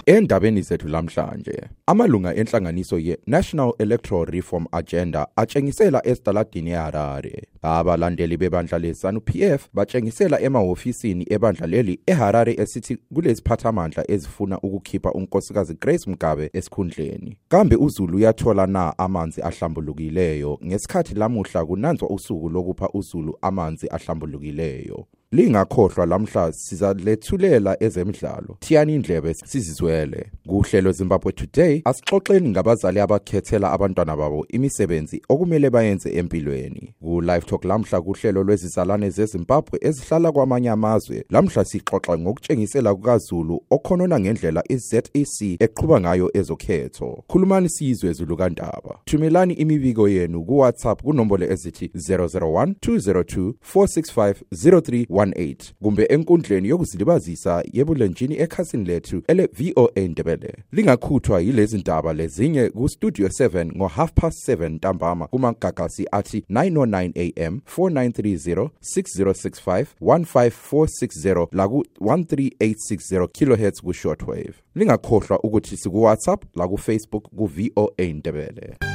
Endabeni zethu lamhlanje, amalunga enhlanganiso ye-National Electoral Reform Agenda atshengisela esidaladini eHarare. Abalandeli bebandla le-ZANU-PF batshengisela emahofisini ebandla leli eHarare esithi kuleziphathamandla ezifuna ukukhipha unkosikazi Grace Mugabe esikhundleni. Kambe uZulu uyathola na amanzi ahlambulukileyo ngesikhathi lamuhla kunanzwa usuku lokupha uZulu amanzi ahlambulukileyo? Lingakhohlwa lamhla sizalethulela ezemidlalo. Thiyani indlebe sizizwele. Kuhlelo Zimbabwe Today asixoxeni ngabazali abakhethela abantwana babo imisebenzi okumele bayenze empilweni. Ku live talk lamhla kuhlelo lwezizalwane zeZimbabwe ezihlala kwamanye amazwe. Lamhla sixoxa ngokutshengisela kukaZulu okhonona ngendlela iZEC eqhubeka ngayo ezokhetho. Khulumani sizwe Zulu kaNdaba. Thumelani imibiko yenu ku WhatsApp kunombolo ezithi 001 202 465 0318 kumbe enkundleni yokuzilibazisa yebulenjini ekhasini lethu ele VOA Ndebele. Lingakhuthwa yilezi ndaba lezinye ku Studio 7 ngo 7:30 ntambama kumagagasi athi 9:09 am 4930 6065 15460 la ku 13860 kHz ku shortwave. Lingakhohlwa ukuthi siku WhatsApp la ku Facebook ku VOA Ndebele.